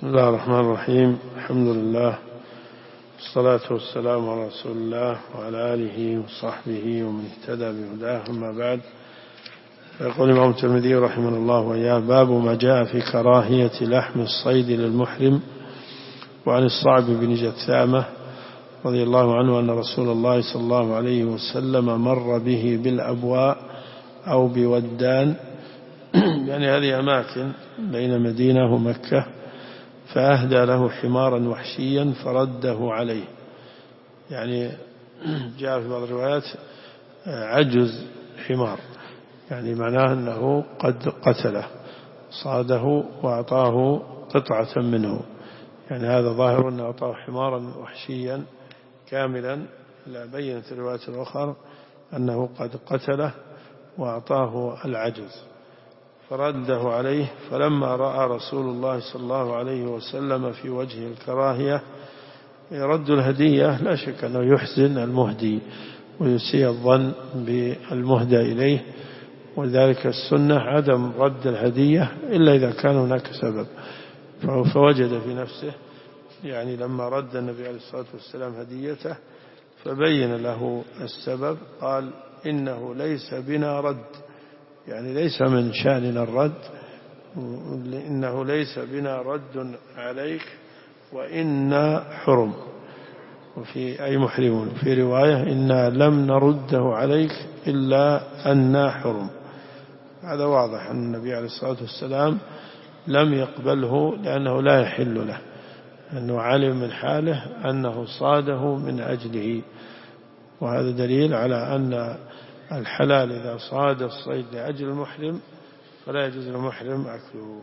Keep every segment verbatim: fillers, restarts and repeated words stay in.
بسم الله الرحمن الرحيم. الحمد لله والصلاة والسلام على رسول الله وعلى آله وصحبه ومن اهتدى بهداه، أما بعد. يقول الإمام الترمذي رحمه الله وإياه: باب ما جاء في كراهية لحم الصيد للمحرم. وعن الصعب بن جثامة رضي الله عنه أن رسول الله صلى الله عليه وسلم مر به بالأبواء أو بودان، يعني هذه أماكن بين مدينة ومكة، فأهدى له حمارا وحشيا فرده عليه. يعني جاء في بعض الروايات عجز حمار، يعني معناه أنه قد قتله، صاده وأعطاه قطعة منه، يعني هذا ظاهر أنه أعطاه حمارا وحشيا كاملا. لا، بينت الروايات الأخرى أنه قد قتله وأعطاه العجز فرده عليه. فلما رأى رسول الله صلى الله عليه وسلم في وجه الكراهية رد الهدية، لا شك أنه يحزن المهدي ويسيء الظن بالمهدى إليه، ولذلك السنة عدم رد الهدية إلا إذا كان هناك سبب. فوجد في نفسه، يعني لما رد النبي عليه الصلاة والسلام هديته فبين له السبب، قال: إنه ليس بنا رد، يعني ليس من شأننا الرد، إنه ليس بنا رد عليك وإنا حرم، وفي أي محرمون، في رواية: إنا لم نرده عليك إلا أننا حرم. هذا واضح أن النبي عليه الصلاة والسلام لم يقبله لأنه لا يحل له، أنه علم من حاله أنه صاده من أجله، وهذا دليل على أن الحلال إذا صاد الصيد لأجل المحرم فلا يجوز للمحرم أكله.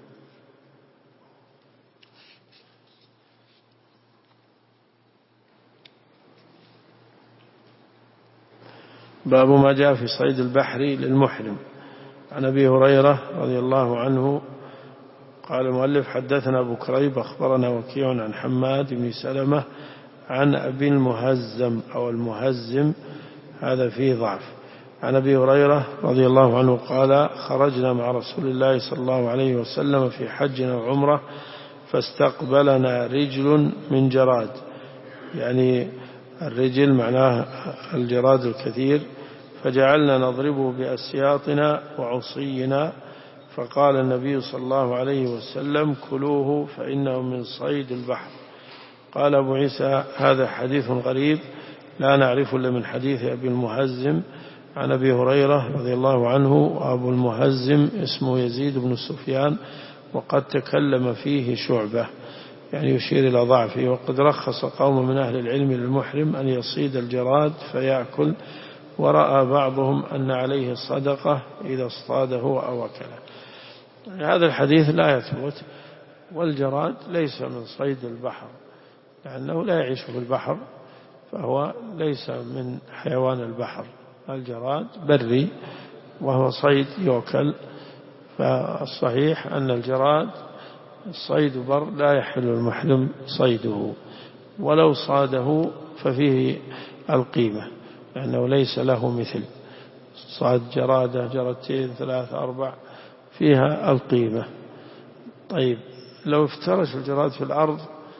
باب ما جاء في صيد البحر للمحرم. عن أبي هريرة رضي الله عنه قال المؤلف: حدثنا أبو كريب أخبرنا وكيع عن حماد بن سلمة عن أبي المهزم أو المهزم، هذا فيه ضعف. عن أبي هريرة رضي الله عنه قال: خرجنا مع رسول الله صلى الله عليه وسلم في حجنا وعمرة، فاستقبلنا رجل من جراد، يعني الرجل معناه الجراد الكثير، فجعلنا نضربه بأسياطنا وعصينا، فقال النبي صلى الله عليه وسلم: كلوه فإنه من صيد البحر. قال أبو عيسى: هذا حديث غريب لا نعرف إلا من حديث أبي المهزم عن أبي هريرة رضي الله عنه. وأبو المهزم اسمه يزيد بن سفيان، وقد تكلم فيه شعبة، يعني يشير إلى ضعفه. وقد رخص قوم من أهل العلم للمحرم أن يصيد الجراد فيأكل، ورأى بعضهم أن عليه صدقة إذا اصطاده أو أكله. هذا الحديث لا يثبت، والجراد ليس من صيد البحر لأنه لا يعيش في البحر، فهو ليس من حيوان البحر. الجراد بري وهو صيد يؤكل، فالصحيح أن الجراد صيد بر لا يحل المحرم صيده، ولو صاده ففيه القيمة، لأنه ليس له مثل. صاد جرادة جرتين ثلاث أربع فيها القيمة. طيب، لو افترش الجراد في الأرض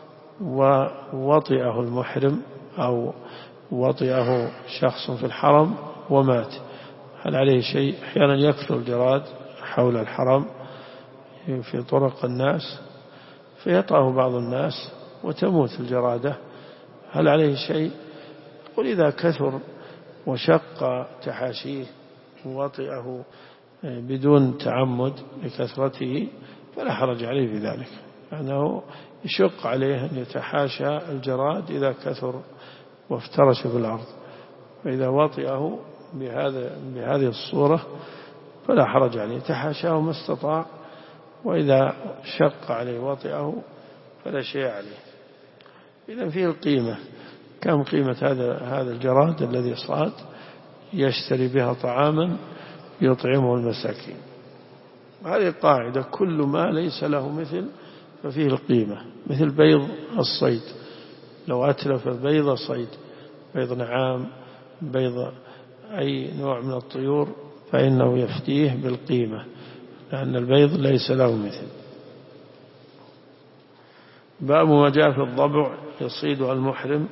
ووطئه المحرم أو وطئه شخص في الحرم ومات، هل عليه شيء؟ أحيانا يكثر الجراد حول الحرم في طرق الناس فيطأه بعض الناس وتموت الجرادة، هل عليه شيء؟ قل إذا كثر وشق تحاشيه ووطئه بدون تعمد لكثرته فلا حرج عليه بذلك، لأنه يشق عليه أن يتحاشى الجراد إذا كثر وافترش في الأرض، فإذا وطئه بهذا بهذه الصورة فلا حرج عليه، تحاشاه ما استطاع، وإذا شق عليه وطئه فلا شيء عليه. إذن فيه القيمة. كم قيمة هذا هذا الجراد الذي صاد؟ يشتري بها طعاما يطعمه المساكين. وهذه القاعدة: كل ما ليس له مثل ففيه القيمة. مثل بيض الصيد، لو أتلف بيض صيد، بيض نعام، بيض أي نوع من الطيور، فإنه يفتيه بالقيمة، لأن البيض ليس له مثل. باب ما جاء في الضبع يصيدها المحرم.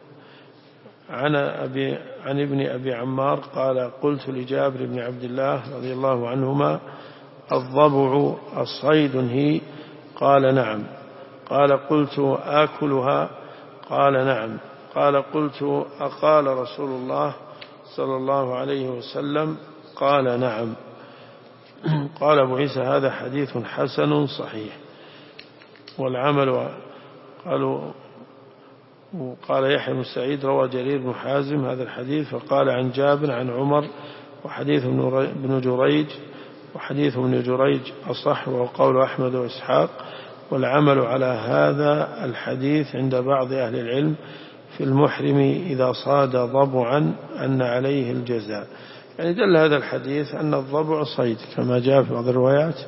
عن أبي عن ابن أبي عمار قال قلت لجابر بن عبد الله رضي الله عنهما الضبع الصيد هي؟ قال نعم. قال قلت آكلها؟ قال نعم. قال قلت أقال رسول الله صلى الله عليه وسلم؟ قال نعم. قال أبو عيسى هذا حديث حسن صحيح. والعمل قالوا وقال يحيى بن سعيد روى جرير بن حازم هذا الحديث فقال عن جابر عن عمر وحديث ابن جريج وحديث ابن جريج أصح وهو قول أحمد وإسحاق. والعمل على هذا الحديث عند بعض أهل العلم في المحرم إذا صاد ضبعا أن عليه الجزاء. يعني دل هذا الحديث أن الضبع صيد كما جاء في بعض الروايات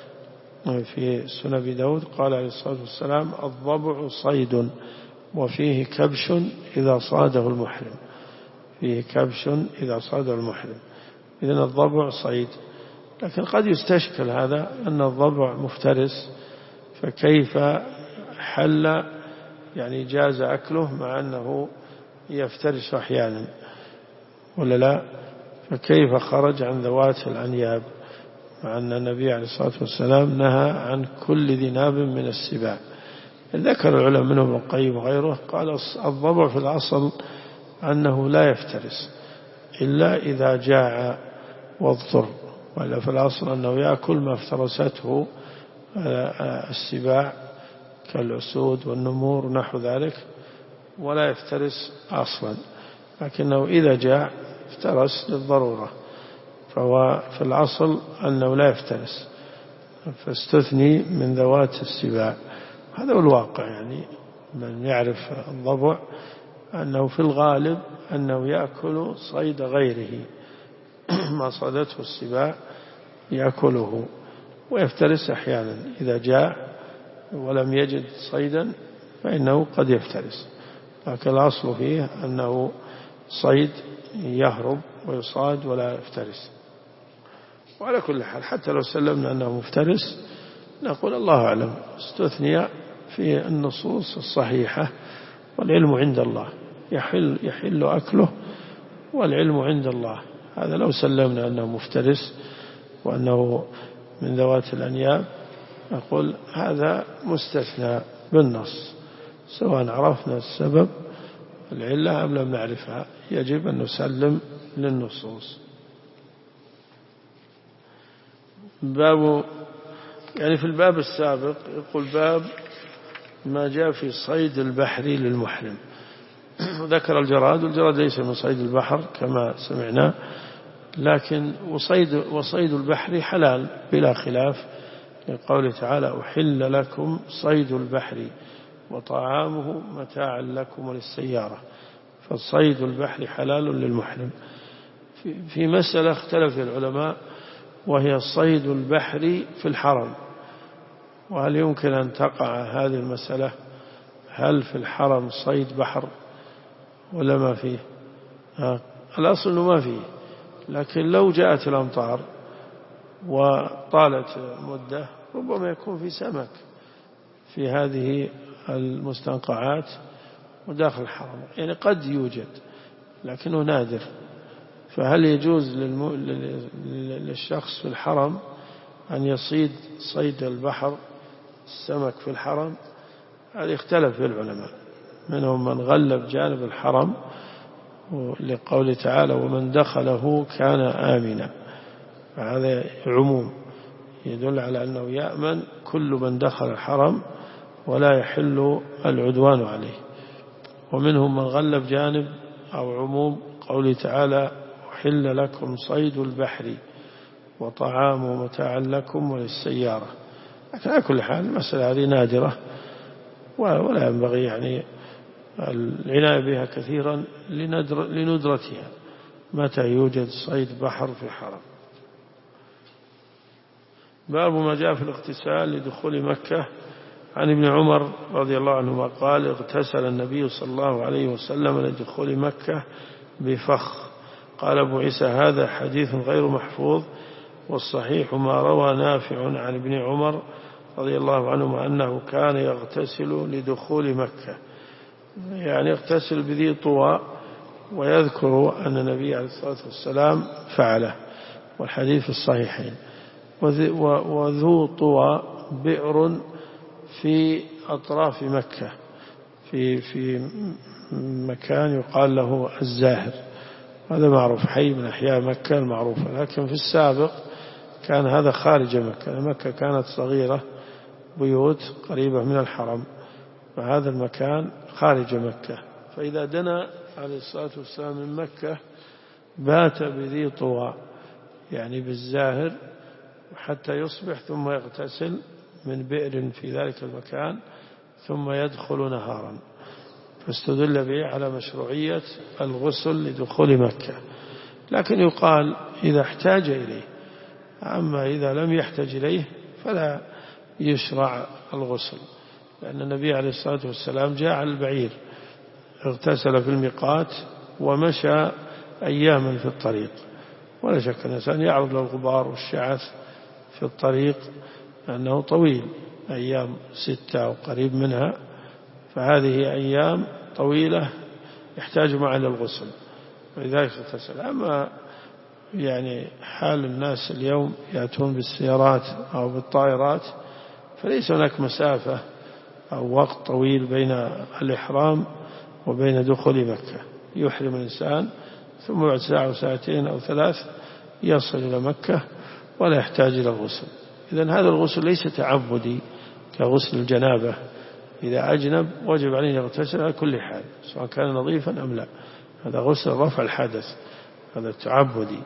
في سنن أبي داود قال عليه الصلاة والسلام الضبع صيد وفيه كبش إذا صاده المحرم. فيه كبش إذا صاده المحرم. إذن الضبع صيد. لكن قد يستشكل هذا أن الضبع مفترس فكيف حل يعني جاز أكله مع أنه يفترس أحيانا ولا لا؟ فكيف خرج عن ذوات الأنياب مع أن النبي عليه الصلاة والسلام نهى عن كل ذي ناب من السباع. ذكر العلماء منهم ابن القيم وغيره قال الضبع في الأصل أنه لا يفترس إلا إذا جاع واضطر، وإلا في الأصل أنه يأكل ما افترسته السباع كالأسود والنمور ونحو ذلك ولا يفترس أصلا، لكنه إذا جاع افترس للضرورة، فهو في الأصل أنه لا يفترس فاستثني من ذوات السباع. هذا هو الواقع، يعني من يعرف الضبع أنه في الغالب أنه يأكل صيد غيره ما صادته السباع يأكله ويفترس أحيانا إذا جاء ولم يجد صيدا فإنه قد يفترس، لكن الأصل فيه أنه صيد يهرب ويصاد ولا يفترس. وعلى كل حال حتى لو سلمنا أنه مفترس نقول الله أعلم، استثني في النصوص الصحيحة والعلم عند الله، يحل, يحل أكله والعلم عند الله. هذا لو سلمنا أنه مفترس وأنه من ذوات الأنياب نقول هذا مستثنى بالنص، سواء عرفنا السبب العلة أم لم نعرفها يجب أن نسلم للنصوص. باب يعني في الباب السابق يقول باب ما جاء في صيد البحر للمحرم. ذكر الجراد، والجراد ليس من صيد البحر كما سمعنا، لكن وصيد, وصيد البحر حلال بلا خلاف، لقوله تعالى أحل لكم صيد البحر وطعامه متاعا لكم وللسيارة، فصيد البحر حلال للمحرم. في مسألة اختلف العلماء وهي صيد البحر في الحرم، وهل يمكن أن تقع هذه المسألة؟ هل في الحرم صيد بحر ولا ما فيه؟ الأصل أنه ما فيه، لكن لو جاءت الأمطار وطالت مدة ربما يكون في سمك في هذه المستنقعات وداخل الحرم، يعني قد يوجد لكنه نادر. فهل يجوز للشخص في الحرم أن يصيد صيد البحر السمك في الحرم؟ هذا اختلف في العلماء، منهم من غلب جانب الحرم لقول تعالى ومن دخله كان آمنا، فهذا عموم يدل على أنه يأمن كل من دخل الحرم ولا يحل العدوان عليه. ومنهم من غلب جانب أو عموم قول تعالى أحل لكم صيد البحر وطعام متاعا لكم وللسيارة. لكن على كل حال المسألة هذه نادرة ولا ينبغي يعني العناية بها كثيرا لندرتها متى يوجد صيد بحر في الحرم. باب ما جاء في الاغتسال لدخول مكة. عن ابن عمر رضي الله عنهما قال اغتسل النبي صلى الله عليه وسلم لدخول مكة بفخ. قال أبو عيسى هذا حديث غير محفوظ، والصحيح ما روى نافع عن ابن عمر رضي الله عنهما أنه كان يغتسل لدخول مكة، يعني يغتسل بذي طوى، ويذكر أن النبي عليه الصلاة والسلام فعله، والحديث في الصحيحين. وذو طوى بئر في أطراف مكة، في في مكان يقال له الزاهر، هذا معروف، حي من أحياء مكة المعروفة. لكن في السابق كان هذا خارج مكة، مكة كانت صغيرة، بيوت قريبة من الحرم، فهذا المكان خارج مكة. فإذا دنا عليه الصلاة والسلام من مكة بات بذي طوى، يعني بالزاهر، حتى يصبح، ثم يغتسل من بئر في ذلك المكان، ثم يدخل نهارا. فاستدل به على مشروعية الغسل لدخول مكة. لكن يقال إذا احتاج إليه، أما إذا لم يحتاج إليه فلا يشرع الغسل، لأن النبي عليه الصلاة والسلام جاء على البعير، اغتسل في الميقات ومشى أياما في الطريق، ولا شك أن الإنسان يعرض للغبار والشعث في الطريق لأنه طويل، أيام ستة أو قريب منها، فهذه أيام طويلة يحتاج معها للغسل، ولذلك اغتسل. أما يعني حال الناس اليوم يأتون بالسيارات أو بالطائرات، فليس هناك مسافة أو وقت طويل بين الإحرام وبين دخول مكة. يحرم الإنسان ثم بعد ساعة وساعتين أو ثلاث يصل إلى مكة ولا يحتاج إلى الغسل. إذن هذا الغسل ليس تعبدي كغسل الجنابة، إذا أجنب وجب عليه يغتسل على كل حال سواء كان نظيفا أم لا، هذا غسل رفع الحدث، هذا تعبدي،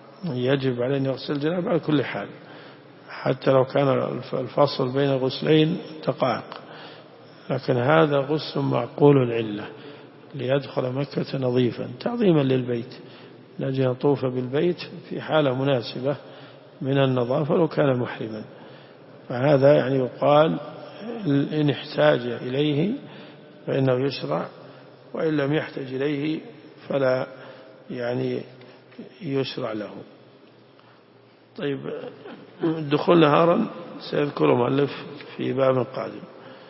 يجب عليه أن يغسل الجنابة على كل حال، حتى لو كان الفصل بين غسلين دقائق. لكن هذا غسل معقول العلة، ليدخل مكة نظيفا تعظيما للبيت، لأجل يطوف بالبيت في حالة مناسبة من النظافة لو كان محرما. فهذا يعني يقال إن احتاج إليه فإنه يشرع، وإن لم يحتاج إليه فلا يعني يشرع له. طيب، الدخول نهارا سيذكر مؤلف في باب قادم.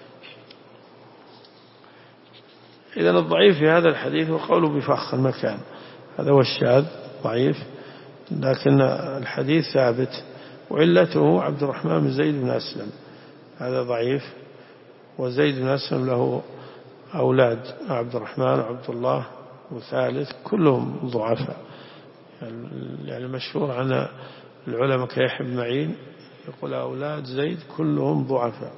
إذن الضعيف في هذا الحديث وقوله بفخ المكان، هذا هو الشاذ ضعيف، لكن الحديث ثابت، وعلته عبد الرحمن بن زيد بن أسلم، هذا ضعيف، وزيد بن أسلم له أولاد عبد الرحمن وعبد الله وثالث، كلهم ضعفاء. يعني مشهور عن العلماء كيحيى بن معين يقول أولاد زيد كلهم ضعفاء.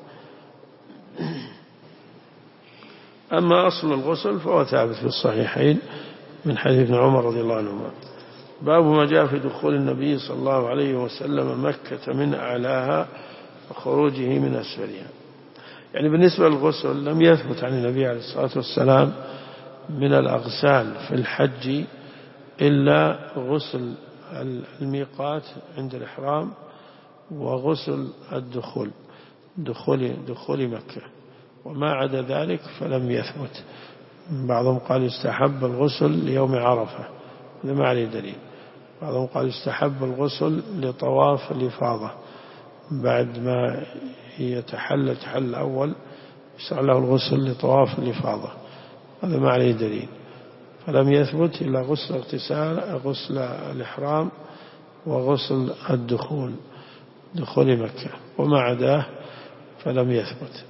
أما أصل الغسل فهو ثابت في الصحيحين من حديث ابن عمر رضي الله عنهما. باب ما جاء في دخول النبي صلى الله عليه وسلم مكة من أعلاها وخروجه من أسفلها. يعني بالنسبة للغسل لم يثبت عن النبي عليه الصلاة والسلام من الأغسال في الحج إلا غسل الميقات عند الإحرام وغسل الدخول دخول, دخول مكة، وما عدا ذلك فلم يثبت. بعضهم قال يستحب الغسل ليوم عرفة، هذا ما عليه دليل. بعضهم قال يستحب الغسل لطواف الإفاضة، بعد ما يتحل تحل الأول يشرع له الغسل لطواف الإفاضة، هذا ما عليه دليل. فلم يثبت إلا غسل اغتسال غسل الإحرام وغسل الدخول دخول مكة، وما عداه فلم يثبت.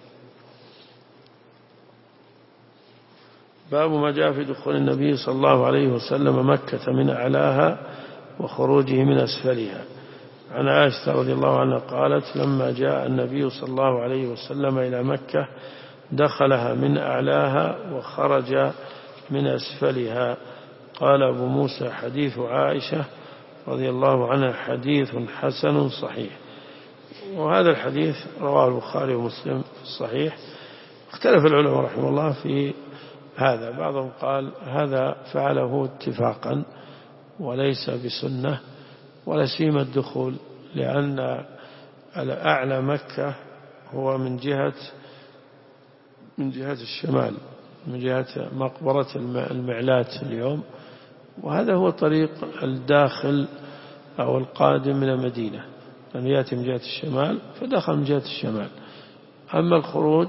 باب ما جاء في دخول النبي صلى الله عليه وسلم مكة من أعلاها وخروجه من أسفلها. عن عائشة رضي الله عنها قالت: لما جاء النبي صلى الله عليه وسلم إلى مكة دخلها من أعلاها وخرج من أسفلها. قال أبو موسى: حديث عائشة رضي الله عنها حديث حسن صحيح. وهذا الحديث رواه البخاري ومسلم في الصحيح. اختلف العلماء رحمه الله في هذا، بعضهم قال هذا فعله اتفاقا وليس بسنة، ولا سيما الدخول، لأن أعلى مكة هو من جهة من جهة الشمال، من جهة مقبرة المعلات اليوم، وهذا هو طريق الداخل أو القادم من المدينة. لأنه يأتي من جهة الشمال فدخل من جهة الشمال. أما الخروج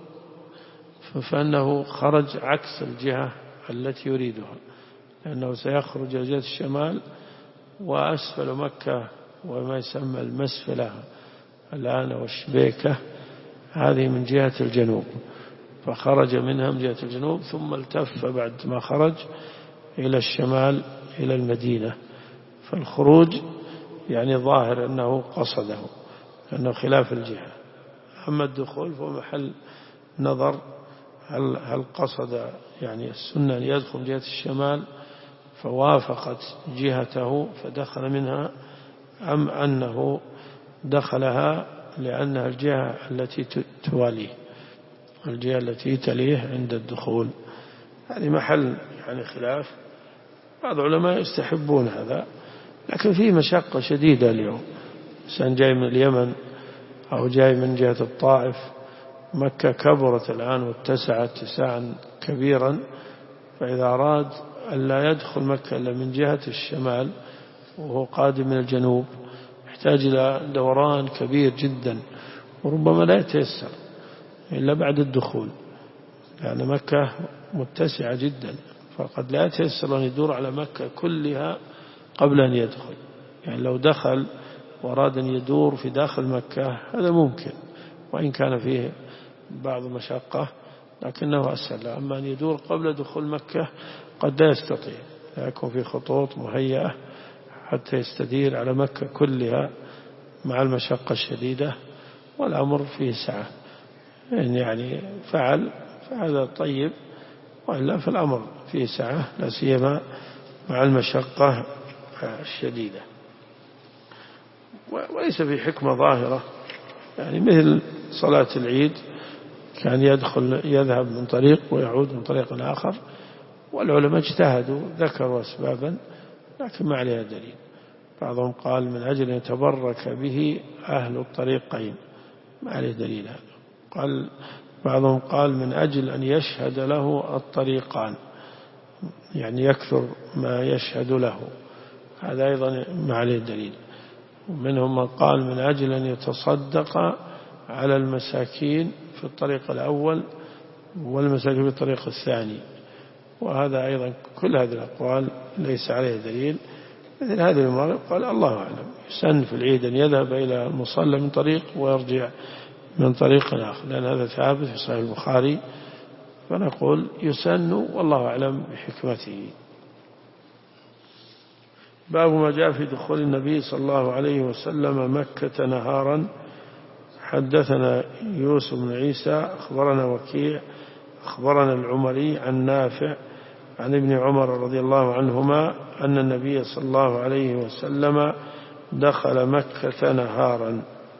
فإنه خرج عكس الجهة التي يريدها، لأنه سيخرج من جهة الشمال، وأسفل مكة وما يسمى المسفلة الآن والشبيكة هذه من جهة الجنوب، فخرج منها من جهة الجنوب ثم التف بعد ما خرج إلى الشمال إلى المدينة. فالخروج يعني ظاهر أنه قصده أنه خلاف الجهة. أما الدخول فهو محل نظر، هل, هل قصد يعني السنة أن يدخل جهة الشمال فوافقت جهته فدخل منها، أم أنه دخلها لأنها الجهة التي تواليه، الجهة التي تليه عند الدخول. هذه محل يعني خلاف. بعض العلماء يستحبون هذا، لكن فيه مشقة شديدة اليوم. إنسان جاي من اليمن أو جاي من جهة الطائف، مكة كبرت الآن واتسعت اتساعا كبيرا، فإذا أراد أن لا يدخل مكة إلا من جهة الشمال وهو قادم من الجنوب يحتاج إلى دوران كبير جدا، وربما لا يتيسر إلا بعد الدخول، لأن مكة متسعة جدا، فقد لا يتيسر أن يدور على مكة كلها قبل أن يدخل. يعني لو دخل وأراد أن يدور في داخل مكة هذا ممكن، وإن كان فيه بعض المشقة لكنه أسهل. أما أن يدور قبل دخول مكة قد لا يستطيع، لا يكون في خطوط مهيئة حتى يستدير على مكة كلها مع المشقة الشديدة، والأمر فيه سعة. إن يعني فعل فهذا طيب، وإلا فالأمر فيه سعة، لا سيما مع المشقة الشديدة. وليس في حكمة ظاهرة، يعني مثل صلاة العيد كان يدخل يذهب من طريق ويعود من طريق آخر، والعلماء اجتهدوا ذكروا أسبابا لكن ما عليها دليل. بعضهم قال من أجل أن يتبرك به أهل الطريقين، ما عليه دليل هذا. قال بعضهم قال من أجل أن يشهد له الطريقان، يعني يكثر ما يشهد له، هذا أيضا ما عليه دليل. ومنهم من قال من أجل أن يتصدق على المساكين في الطريق الأول والمساكين في الطريق الثاني، وهذا أيضا كل هذه الأقوال ليس عليه دليل. مثل هذه المرة قال الله أعلم، يسن في العيد أن يذهب إلى المصلى من طريق ويرجع من طريق آخر، لأن هذا ثابت في صحيح البخاري، فنقول يسن والله أعلم بحكمته. باب ما جاء في دخول النبي صلى الله عليه وسلم مكة نهارا. حدثنا يوسف بن عيسى أخبرنا وكيع أخبرنا العمري عن نافع عن ابن عمر رضي الله عنهما أن النبي صلى الله عليه وسلم دخل مكة نهارا.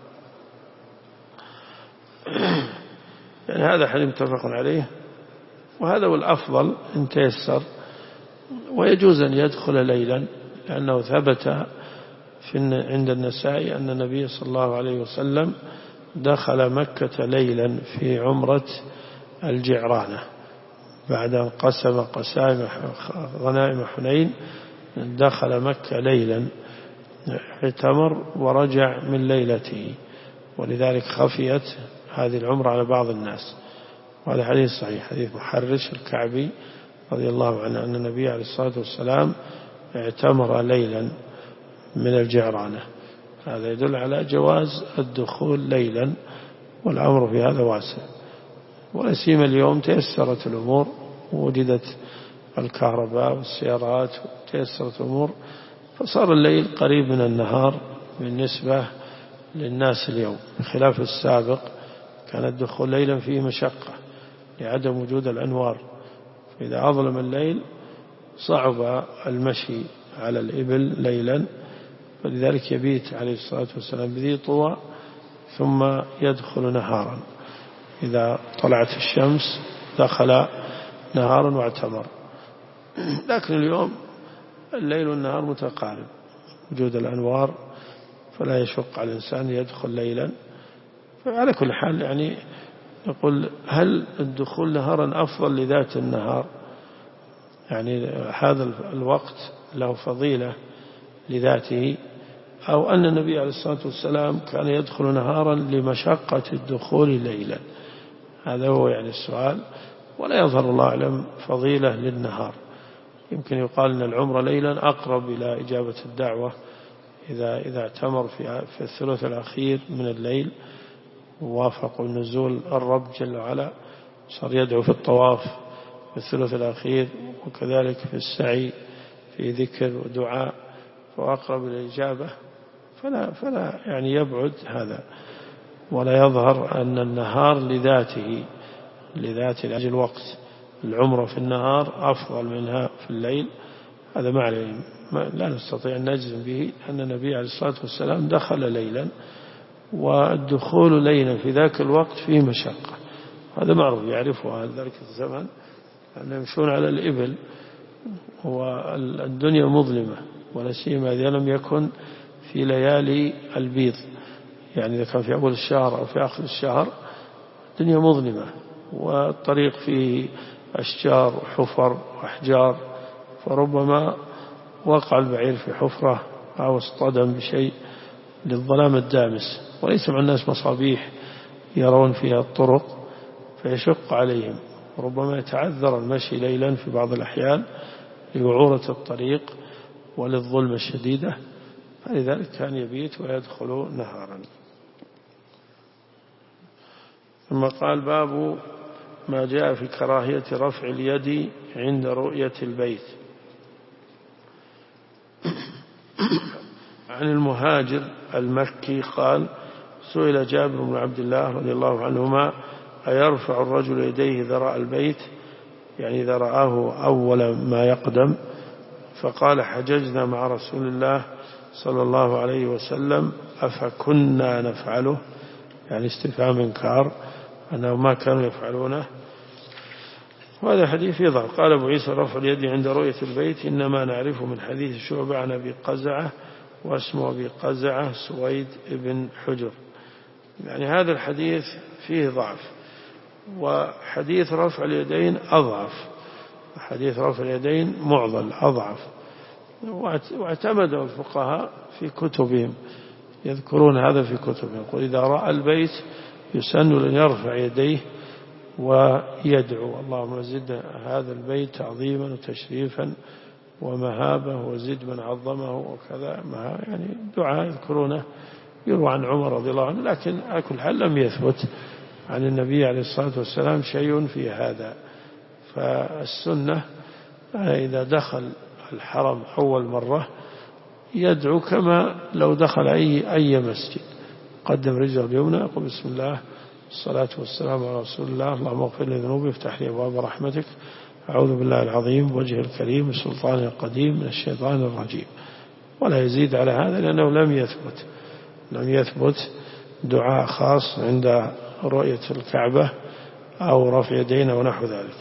يعني هذا حديث متفق عليه، وهذا هو الأفضل إن تيسر، ويجوز أن يدخل ليلا، لأنه ثبت في عند النسائي أن النبي صلى الله عليه وسلم دخل مكة ليلا في عمرة الجعرانة بعد أن قسم قسائم غنائم حنين، دخل مكة ليلا اعتمر ورجع من ليلته، ولذلك خفيت هذه العمرة على بعض الناس. وهذا حديث صحيح، حديث محرش الكعبي رضي الله عنه أن النبي عليه الصلاة والسلام اعتمر ليلا من الجعرانة. هذا يدل على جواز الدخول ليلا، والأمر في هذا واسع. ولسيما اليوم تيسرت الأمور، ووجدت الكهرباء والسيارات وتيسرت الأمور، فصار الليل قريب من النهار بالنسبة للناس اليوم، بخلاف السابق كان الدخول ليلا فيه مشقة لعدم وجود الأنوار، فإذا أظلم الليل صعب المشي على الإبل ليلا، فلذلك يبيت عليه الصلاة والسلام بذي طوى ثم يدخل نهارا. إذا طلعت الشمس دخل نهارا واعتمر. لكن اليوم الليل والنهار متقارب، وجود الأنوار فلا يشق على الإنسان يدخل ليلا. فعلى كل حال يعني نقول هل الدخول نهارا أفضل لذات النهار؟ يعني هذا الوقت له فضيلة لذاته، أو أن النبي عليه الصلاة والسلام كان يدخل نهارا لمشقة الدخول ليلا. هذا هو يعني السؤال، ولا يظهر الله أعلم فضيلة للنهار. يمكن يقال أن العمر ليلا أقرب إلى إجابة الدعوة إذا إذا اعتمر في في الثلث الأخير من الليل ووافقوا نزول الرب جل وعلا، صار يدعو في الطواف في الثلث الأخير، وكذلك في السعي في ذكر ودعاء، فأقرب إلى الإجابة، فلا فلا يعني يبعد هذا، ولا يظهر أن النهار لذاته لذات أجل الوقت العمرة في النهار أفضل منها في الليل. هذا معنى لا نستطيع أن نجزم به أن النبي عليه الصلاة والسلام دخل ليلا، والدخول ليلا في ذاك الوقت فيه مشقة، هذا معروف يعرفه أهل ذلك الزمن، أن يمشون على الإبل والدنيا مظلمة، ولا سيما إذا لم يكن في ليالي البيض، يعني إذا كان في أول الشهر أو في آخر الشهر الدنيا مظلمة والطريق فيه أشجار وحفر وأحجار، فربما وقع البعير في حفرة أو اصطدم بشيء للظلام الدامس، وليس مع الناس مصابيح يرون فيها الطرق فيشق عليهم، ربما يتعذر المشي ليلا في بعض الأحيان لوعورة الطريق وللظلمة الشديدة، فلذلك كان يبيت ويدخل نهارا. ثم قال: باب ما جاء في كراهية رفع اليد عند رؤية البيت. عن المهاجر المكي قال: سئل جابر بن عبد الله رضي الله عنهما: أيرفع الرجل يديه إذا رأى البيت، يعني إذا رآه أول ما يقدم؟ فقال: حججنا مع رسول الله صلى الله عليه وسلم أفكنا نفعله، يعني استفهام إنكار أنه ما كانوا يفعلونه. وهذا حديث يظهر. قال أبو عيسى: رفع اليد عند رؤية البيت إنما نعرفه من حديث شعبة عن أبي قزعة، واسمه أبي قزعة سويد بن حجر، يعني هذا الحديث فيه ضعف، وحديث رفع اليدين أضعف، حديث رفع اليدين معضل أضعف، واعتمدوا الفقهاء في كتبهم يذكرون هذا في كتبهم، يقول: إذا رأى البيت يسن لن يرفع يديه ويدعو: اللهم زد هذا البيت تعظيما وتشريفا ومهابة، وزد من عظمه وكذا، يعني دعاء يذكرونه يروى عن عمر رضي الله عنه، لكن على كل حال لم يثبت عن النبي عليه الصلاة والسلام شيء في هذا. فالسنة إذا دخل الحرم أول مرة يدعو كما لو دخل أي أي مسجد، قدم رجله اليمنى يقول: بسم الله الصلاة والسلام على رسول الله، اللهم اغفر لي ذنوبي وافتح لي أبواب رحمتك، أعوذ بالله العظيم بوجهه الكريم بسلطان القديم من الشيطان الرجيم، ولا يزيد على هذا، لأنه لم يثبت لم يثبت دعاء خاص عند رؤية الكعبة أو رفع يدين ونحو ذلك.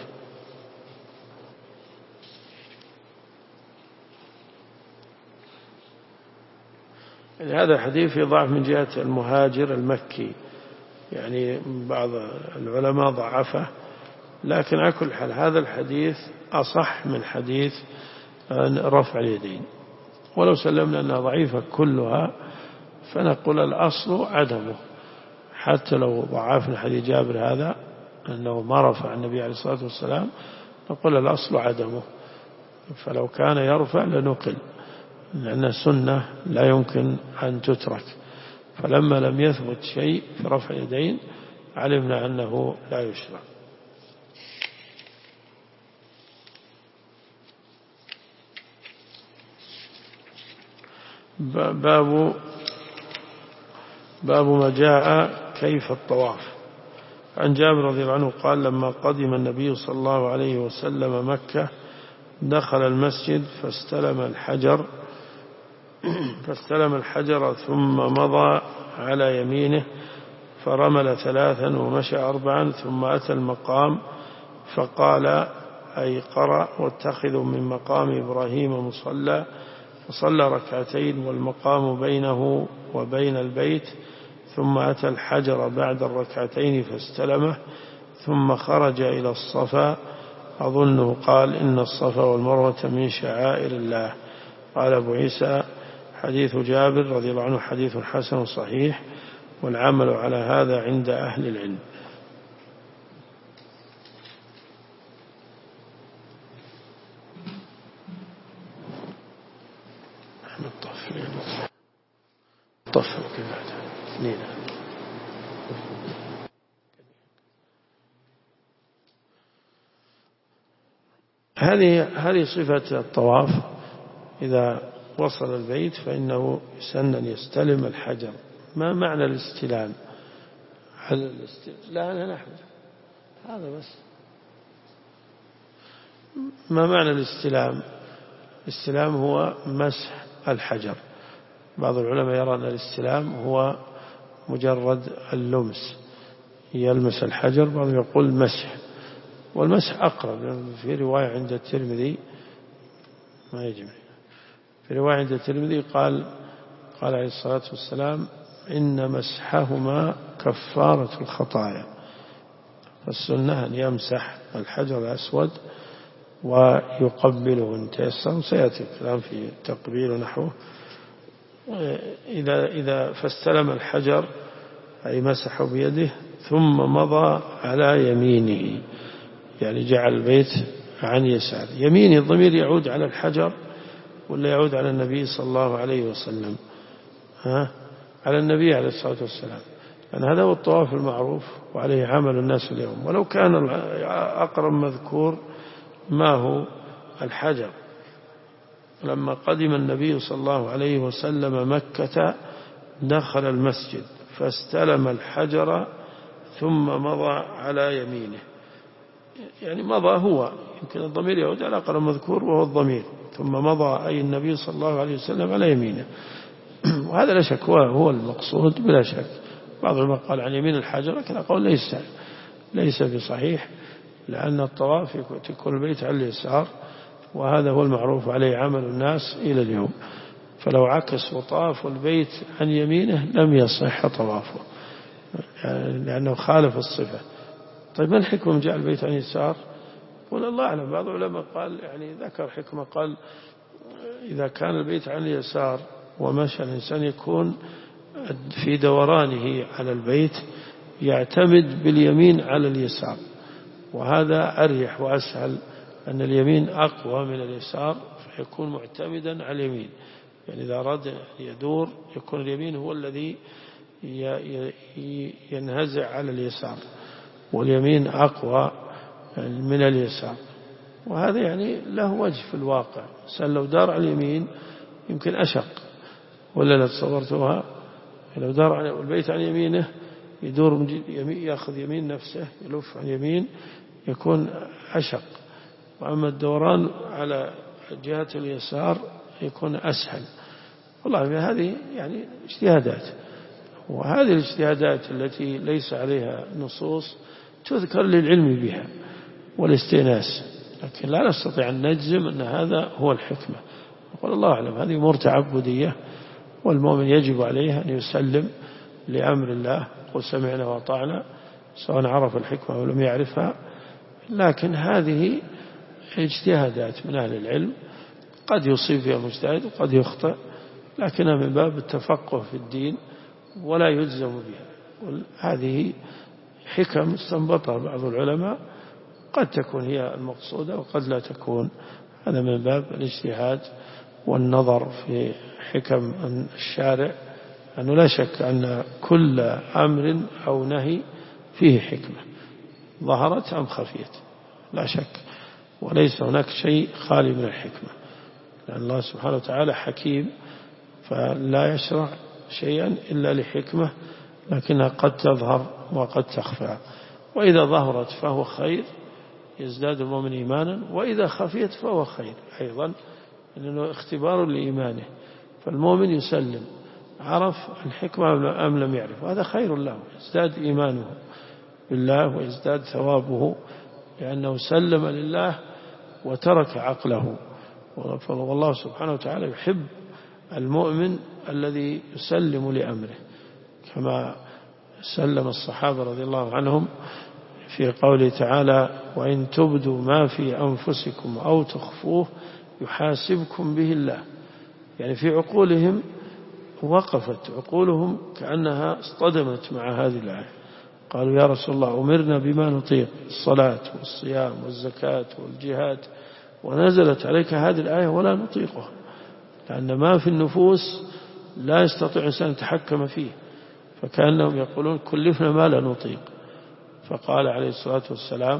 يعني هذا الحديث في ضعف من جهة المهاجر المكي، يعني بعض العلماء ضعفه، لكن على كل حال هذا الحديث أصح من حديث رفع اليدين، ولو سلمنا أنها ضعيفة كلها فنقول الأصل عدمه، حتى لو ضعفنا حديث جابر هذا أنه ما رفع النبي عليه الصلاة والسلام نقول الأصل عدمه، فلو كان يرفع لنقل، لأن السنة لا يمكن أن تترك، فلما لم يثبت شيء في رفع يدين علمنا أنه لا يشرع. باب باب ما جاء كيف الطواف. عن جابر رضي الله عنه قال: لما قدم النبي صلى الله عليه وسلم مكة دخل المسجد فاستلم الحجر فاستلم الحجر ثم مضى على يمينه فرمل ثلاثا ومشى أربعا، ثم أتى المقام فقال أي قرأ: واتخذوا من مقام إبراهيم مصلى، فصلى ركعتين والمقام بينه وبين البيت، ثم أتى الحجر بعد الركعتين فاستلمه، ثم خرج إلى الصفا، أظنه قال: إن الصفا والمروة من شعائر الله. قال أبو عيسى: حديث جابر رضي الله عنه حديث حسن صحيح، والعمل على هذا عند أهل العلم. هذه هذه صفة الطواف. إذا وصل البيت فإنه يسن أن يستلم الحجر. ما معنى الاستلام؟ هل الاستلام لا أنا نحن هذا بس. ما معنى الاستلام؟ الاستلام هو مسح الحجر. بعض العلماء يرى أن الاستلام هو مجرد اللمس، يلمس الحجر، بعضهم يقول مسح، والمسح أقرب. في رواية عند الترمذي ما يجمع، في رواية عند الترمذي قال قال عليه الصلاة والسلام إن مسحهما كفارة الخطايا. فالسنة أن يمسح الحجر الأسود ويقبله إن تيسر، سيأتي الكلام في تقبيل نحوه. إذا إذا فاستلم الحجر أي مسحه بيده ثم مضى على يمينه، يعني جعل البيت عن يسار. يمين الضمير يعود على الحجر ولا يعود على النبي صلى الله عليه وسلم؟ ها؟ على النبي عليه الصلاة والسلام، لأن هذا هو الطواف المعروف وعليه عمل الناس اليوم. ولو كان أقرب مذكور ما هو الحجر. لما قدم النبي صلى الله عليه وسلم مكة دخل المسجد فاستلم الحجر ثم مضى على يمينه، يعني مضى هو، يمكن الضمير يعود على أقرب مذكور وهو الضمير، ثم مضى أي النبي صلى الله عليه وسلم على يمينه. وهذا لا شك هو, هو المقصود بلا شك. بعض العلماء قال عن يمين الحجر، لكن أقول ليس ليس بصحيح، لأن الطواف يكون البيت على اليسار، وهذا هو المعروف عليه عمل الناس إلى اليوم. فلو عكس وطاف البيت عن يمينه لم يصح طوافه، يعني لأنه خالف الصفة. طيب ما الحكمة من جعل البيت عن يسار؟ قول الله أعلم. بعض العلماء قال يعني ذكر حكمة، قال إذا كان البيت عن اليسار ومشى الإنسان يكون في دورانه على البيت يعتمد باليمين على اليسار، وهذا أريح وأسهل، أن اليمين أقوى من اليسار فيكون معتمدا على اليمين. يعني إذا أراد يدور يكون اليمين هو الذي ينهزع على اليسار، واليمين أقوى من اليسار. وهذا يعني له وجه في الواقع. سأل لو دار على اليمين يمكن أشق، ولا لا تصورتها؟ لو دار على البيت عن يمينه يدور يأخذ يمين نفسه يلف عن يمين يكون أشق، وأما الدوران على جهة اليسار يكون أسهل. والله هذه يعني اجتهادات، وهذه الاجتهادات التي ليس عليها نصوص تذكر للعلم بها والاستئناس، لكن لا نستطيع أن نجزم أن هذا هو الحكمة. وقال الله أعلم. هذه أمور تعبدية، والمؤمن يجب عليه أن يسلم لأمر الله، وسمعنا وأطعنا، سواء عرف الحكمة أو لم يعرفها. لكن هذه اجتهادات من أهل العلم، قد يصيب فيها مجتهد وقد يخطئ، لكنها من باب التفقه في الدين ولا يجزم بها. هذه حكم استنبطها بعض العلماء، قد تكون هي المقصودة وقد لا تكون. هذا من باب الاجتهاد والنظر في حكم الشارع، أنه لا شك أن كل أمر أو نهي فيه حكمة ظهرت أم خفيت، لا شك، وليس هناك شيء خالي من الحكمة، لأن الله سبحانه وتعالى حكيم، فلا يشرع شيئا إلا لحكمة، لكنها قد تظهر وقد تخفى. وإذا ظهرت فهو خير، يزداد المؤمن إيمانا، وإذا خفيت فهو خير أيضا، لأنه اختبار لإيمانه. فالمؤمن يسلم، عرف الحكمة أم لم يعرف، هذا خير له، يزداد إيمانه بالله ويزداد ثوابه، لأنه سلم لله وترك عقله. والله سبحانه وتعالى يحب المؤمن الذي يسلم لأمره، كما سلم الصحابة رضي الله عنهم في قوله تعالى: وإن تبدوا ما في أنفسكم أو تخفوه يحاسبكم به الله. يعني في عقولهم وقفت عقولهم كأنها اصطدمت مع هذه الآية. قالوا يا رسول الله أمرنا بما نطيق الصلاة والصيام والزكاة والجهاد، ونزلت عليك هذه الآية ولا نطيقها، لأن ما في النفوس لا يستطيع إنسان يتحكم فيه، فكأنهم يقولون كلفنا ما لا نطيق. فقال عليه الصلاة والسلام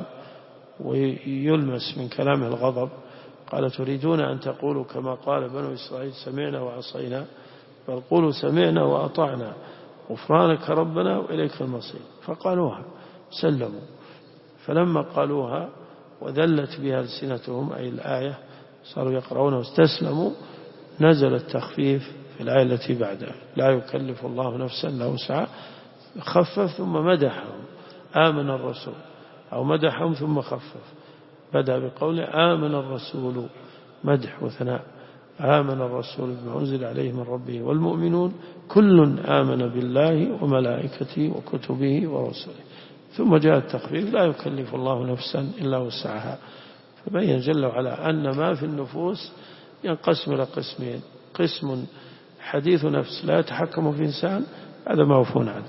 ويلمس من كلامه الغضب، قال تريدون أن تقولوا كما قال بنو إسرائيل سمعنا وعصينا، بل قولوا سمعنا وأطعنا غفرانك ربنا وإليك المصير. فقالوها سلموا. فلما قالوها وذلت بها ألسنتهم أي الآية صاروا يقرؤون واستسلموا، نزل التخفيف في الآية التي بعدها لا يكلف الله نفسا إلا وسعها، خفف ثم مدحهم آمن الرسول، أو مدحهم ثم خفف، بدأ بقوله آمن الرسول مدح وثناء، آمن الرسول بما أنزل عليه من ربه والمؤمنون كل آمن بالله وملائكته وكتبه ورسله، ثم جاء التخفيف لا يكلف الله نفسا إلا وسعها. فبين جل وعلا أن ما في النفوس ينقسم إلى قسمين: قسم حديث نفس لا يتحكم في إنسان، هذا موفو عنه،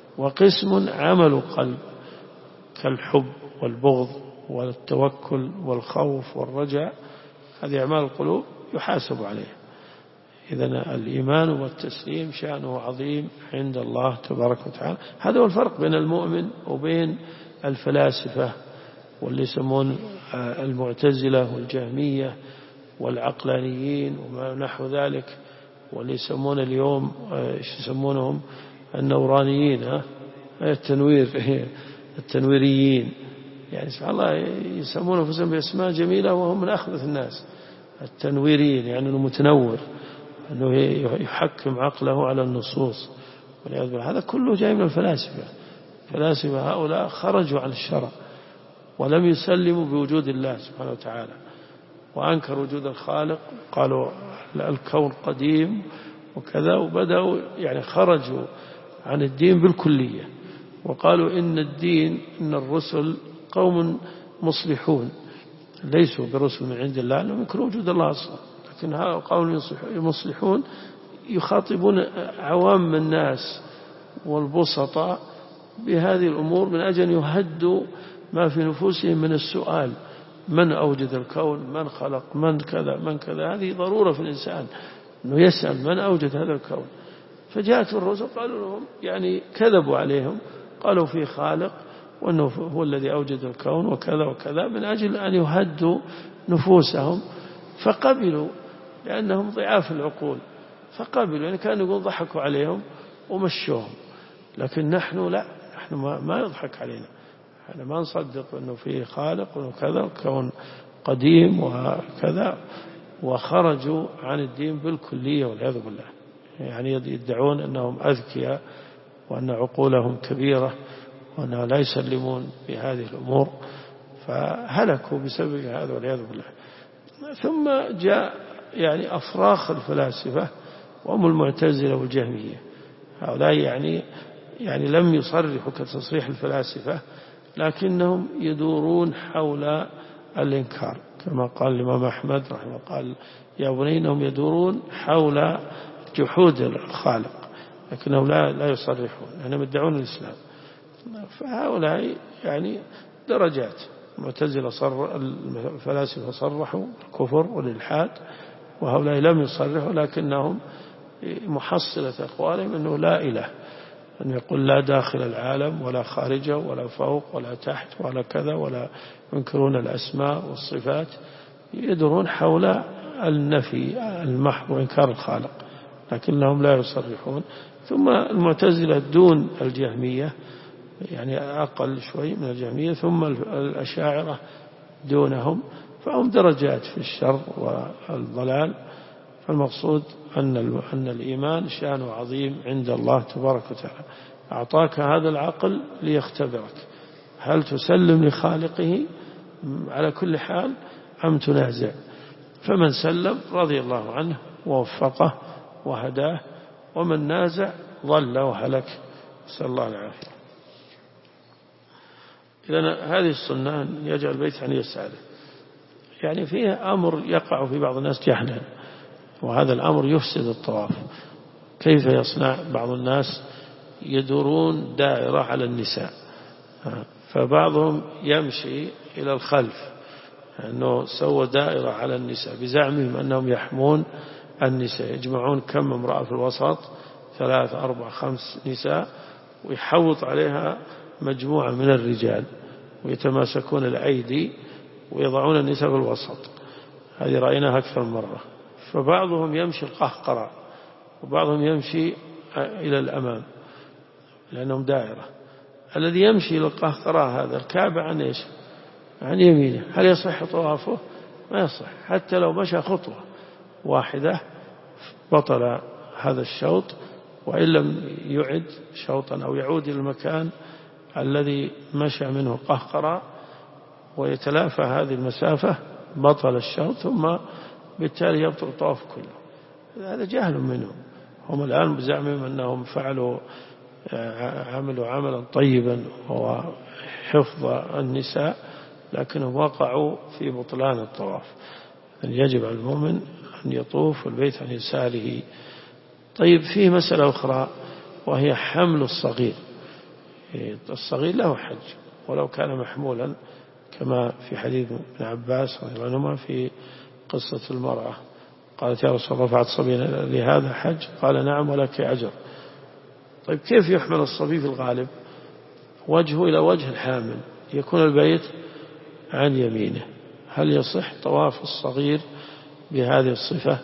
وقسم عمل قلب كالحب والبغض والتوكل والخوف والرجاء، هذه أعمال القلوب يحاسب عليها. إذن الإيمان والتسليم شأنه عظيم عند الله تبارك وتعالى. هذا هو الفرق بين المؤمن وبين الفلاسفة واللي يسمون المعتزلة والجهمية والعقلانيين وما نحو ذلك، واللي يسمون اليوم ايش يسمونهم النورانيين، ها التنوير التنويريين، يعني سبحان الله يسمون أنفسهم بأسماء جميلة وهم من أخبث الناس. التنويريين يعني المتنور، أنه يحكم عقله على النصوص، هذا كله جاي من الفلاسفة. الفلاسفة هؤلاء خرجوا عن الشرع ولم يسلموا بوجود الله سبحانه وتعالى، وأنكروا وجود الخالق، قالوا الكون قديم وكذا، وبدأوا يعني خرجوا عن الدين بالكلية، وقالوا إن الدين إن الرسل قوم مصلحون ليسوا برسل من عند الله، لأنهم ينكروا وجود الله أصلا، لكن هؤلاء قوم مصلحون يخاطبون عوام الناس والبسطاء بهذه الأمور من أجل يهدوا ما في نفوسهم من السؤال: من أوجد الكون؟ من خلق؟ من كذا من كذا؟ هذه ضرورة في الإنسان أنه يسأل من أوجد هذا الكون. فجاءت الرسل قالوا لهم يعني كذبوا عليهم، قالوا في خالق وأنه هو الذي أوجد الكون وكذا وكذا، من أجل أن يهدوا نفوسهم، فقبلوا لأنهم ضعاف العقول، فقبلوا يعني كانوا يقول ضحكوا عليهم ومشوهم. لكن نحن لا، نحن ما, ما يضحك علينا، احنا ما نصدق أنه فيه خالق وأنه كذا وكون قديم وكذا، وخرجوا عن الدين بالكلية والعياذ بالله. يعني يدعون أنهم أذكياء وأن عقولهم كبيرة وأنهم لا يسلمون بهذه الأمور، فهلكوا بسبب هذا والعياذ بالله. ثم جاء يعني أفراخ الفلاسفة وهم المعتزلة والجهمية، هؤلاء يعني يعني لم يصرحوا كتصريح الفلاسفة، لكنهم يدورون حول الإنكار، كما قال الإمام أحمد رحمه الله، قال يا بني إنهم يدورون حول جحود الخالق، لكنهم لا لا يصرحون، لأنهم يدعون الإسلام. فهؤلاء يعني درجات، المعتزلة صر الفلاسفة صرحوا الكفر والإلحاد، وهؤلاء لم يصرحوا، لكنهم محصلة أقوالهم أنه لا إله، أن يقول لا داخل العالم ولا خارجه ولا فوق ولا تحت ولا كذا، ولا ينكرون الأسماء والصفات، يدورون حول النفي المحض وإنكار الخالق، لكنهم لا يصرحون. ثم المعتزلة دون الجهمية، يعني أقل شوي من الجهمية، ثم الأشاعرة دونهم، فهم درجات في الشر والضلال. فالمقصود أن أن الإيمان شأنه عظيم عند الله تبارك وتعالى، أعطاك هذا العقل ليختبرك، هل تسلم لخالقه على كل حال أم تنازع؟ فمن سلم رضي الله عنه ووفقه وهداه، ومن نازع ضل وهلك، نسأل الله العافية. إذن هذه السنة أن يجعل البيت عن يساره، يعني فيه أمر يقع في بعض الناس جهلا، وهذا الأمر يفسد الطواف، كيف يصنع بعض الناس يدورون دائرة على النساء، فبعضهم يمشي إلى الخلف أنه سوى دائرة على النساء بزعمهم أنهم يحمون النساء، يجمعون كم امرأة في الوسط، ثلاث أربع خمس نساء، ويحوط عليها مجموعة من الرجال ويتماسكون الأيدي ويضعون النساء في الوسط. هذه رأيناها أكثر من مرة. فبعضهم يمشي القهقرة وبعضهم يمشي إلى الأمام لأنهم دائرة. الذي يمشي إلى القهقرة هذا الكعبة عن إيش؟ عن يمينه، هل يصح طوافه؟ ما يصح، حتى لو مشى خطوة واحدة بطل هذا الشوط، وإن لم يعد شوطا أو يعود إلى المكان الذي مشى منه القهقرة ويتلافى هذه المسافة بطل الشوط، ثم بالتالي يبطل الطواف كله. هذا جهل منهم. هم الآن بزعمهم أنهم فعلوا عملوا عملا طيبا وهو حفظ النساء، لكنهم وقعوا في بطلان الطواف. يجب على المؤمن أن يطوف والبيت عن يساره. طيب، فيه مسألة أخرى وهي حمل الصغير. الصغير له حج ولو كان محمولا، كما في حديث ابن عباس رضي الله عنهما في قصة المرأة، قالت يا رسول الله رفعت صبيا لهذا حج؟ قال نعم ولك أجر. طيب، كيف يحمل الصبي في الغالب؟ وجهه إلى وجه الحامل، يكون البيت عن يمينه. هل يصح طواف الصغير بهذه الصفة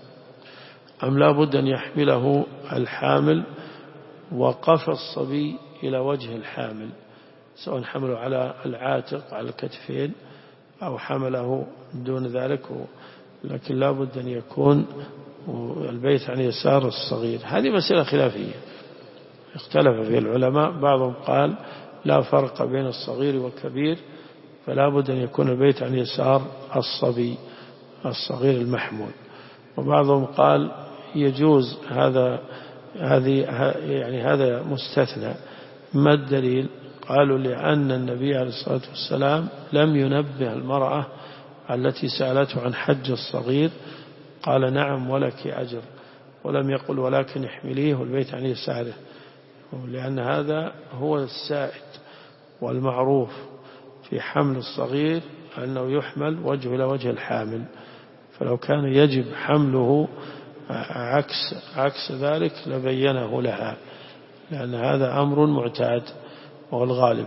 أم لا بد أن يحمله الحامل وقف الصبي إلى وجه الحامل، سواء حمله على العاتق على الكتفين أو حمله دون ذلك، لكن لا بد أن يكون البيت عن يسار الصغير. هذه مسألة خلافية اختلف فيها العلماء. بعضهم قال لا فرق بين الصغير والكبير، فلا بد أن يكون البيت عن يسار الصبي الصغير المحمول. وبعضهم قال يجوز هذا، هذه يعني هذا مستثنى. ما الدليل؟ قالوا لأن النبي عليه الصلاة والسلام لم ينبه المرأة التي سألته عن حج الصغير، قال نعم ولك أجر، ولم يقل ولكن احمليه والبيت عن يساره، لأن هذا هو السائد والمعروف في حمل الصغير أنه يحمل وجه إلى وجه الحامل. فلو كان يجب حمله عكس عكس ذلك لبينه لها، لأن هذا أمر معتاد وهو الغالب.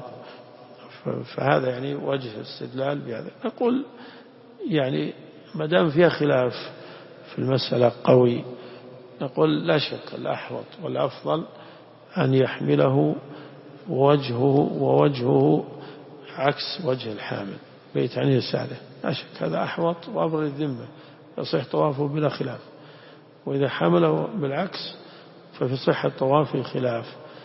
فهذا يعني وجه الاستدلال بهذا. نقول يعني ما دام فيها خلاف في المسألة قوي، نقول لا شك الأحوط والأفضل أن يحمله وجهه ووجهه عكس وجه الحامل، بيت عن يساره. لا شك هذا أحوط وأبرد الذمة، يصح طوافه بلا خلاف. وإذا حمله بالعكس ففي صحة طوافه خلاف.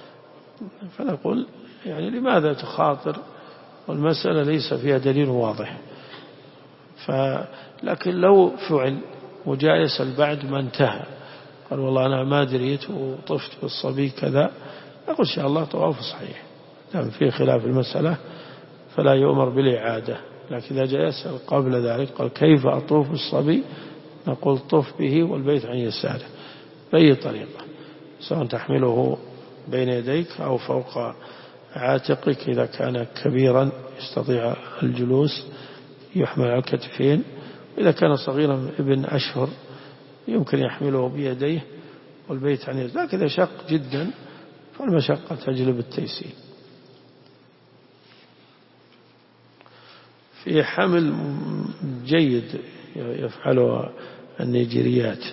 فنقول يعني لماذا تخاطر والمسألة ليس فيها دليل واضح؟ لكن لو فعل وجاء يسأل بعد ما انتهى قال والله أنا ما دريت وطفت بالصبي كذا، نقول إن شاء الله طواف صحيح. دام فيه خلاف المسألة فلا يؤمر بالإعادة. لكن إذا جاء يسأل قبل ذلك قال كيف أطوف الصبي، نقول طف به والبيت عن يساره بأي طريقة، سواء تحمله بين يديك أو فوق عاتقك إذا كان كبيرا يستطيع الجلوس يحمل على الكتفين، وإذا كان صغيرا ابن أشهر يمكن يحمله بيديه والبيت عن يساره. لكن إذا شق جدا فالمشقة تجلب التيسير. في حمل جيد يفعله النيجيريات،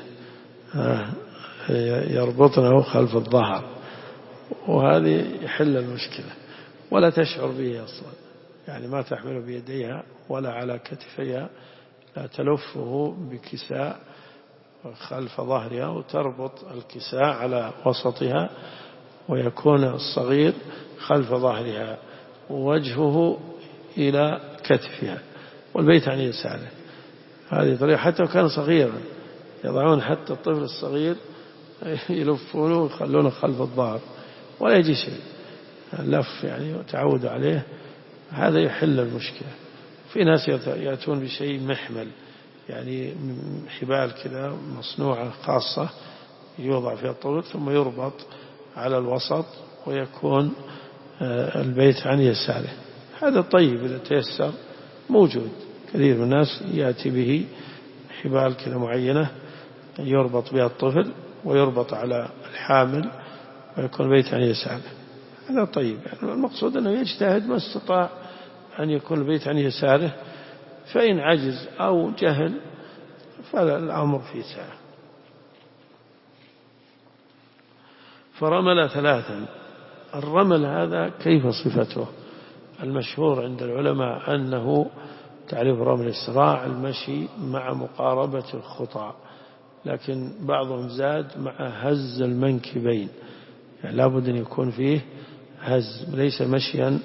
يربطنه خلف الظهر، وهذه يحل المشكلة ولا تشعر به أصلا، يعني ما تحمله بيديها ولا على كتفيها، لا تلفه بكساء خلف ظهرها وتربط الكساء على وسطها، ويكون الصغير خلف ظهرها ووجهه إلى كتفها والبيت عن يساره. هذه طريقة حتى لو كان صغيرا، يضعون حتى الطفل الصغير يلفونه ويخلونه خلف الظهر ولا يجي شيء، اللف يعني وتعود عليه. هذا يحل المشكلة. في ناس يأتون بشيء محمل، يعني حبال كذا مصنوعة خاصة يوضع فيها الطفل ثم يربط على الوسط ويكون البيت عن يساره. هذا طيب إذا تيسر، موجود كثير من الناس يأتي به حبال كذا معينة يربط بها الطفل ويربط على الحامل ويكون البيت عن يساره. هذا طيب، يعني المقصود أنه يجتهد ما استطاع أن يكون البيت عن يساره، فإن عجز أو جهل فالأمر في سعة. فرمل ثلاثا. الرمل هذا كيف صفته؟ المشهور عند العلماء أنه تعريف رمل الإسراع المشي مع مقاربة الخطى، لكن بعضهم زاد مع هز المنكبين، يعني لابد أن يكون فيه هز، ليس مشيا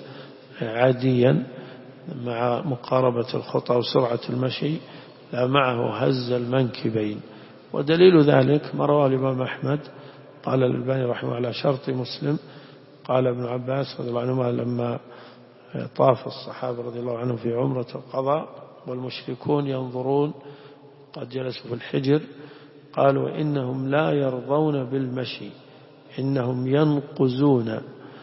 عاديا مع مقاربة الخطى وسرعة المشي، لا معه هز المنكبين. ودليل ذلك ما رواه الإمام أحمد قال الألباني رحمه الله على شرط مسلم، قال ابن عباس رضي الله عنهما لما طاف الصحابة رضي الله عنهم في عمرة القضاء والمشركون ينظرون قد جلسوا في الحجر، قالوا إنهم لا يرضون بالمشي، إنهم ينقزون.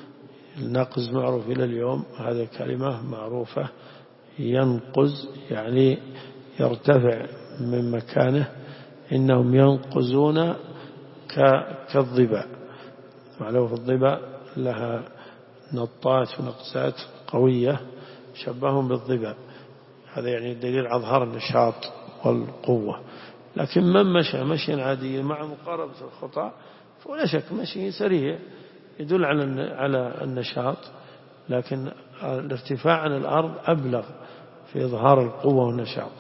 النقز معروف إلى اليوم، هذه كلمة معروفة، ينقز يعني يرتفع من مكانه، إنهم ينقزون كالضباء. معلومة الضباء لها نطات ونقزات قوية، شبههم بالضباء، هذا يعني دليل على ظهر النشاط والقوة. لكن من مشى مشيا عاديا مع مقاربة الخطى فلا شك مشي سريع يدل على على النشاط، لكن الارتفاع عن الأرض أبلغ في إظهار القوة والنشاط،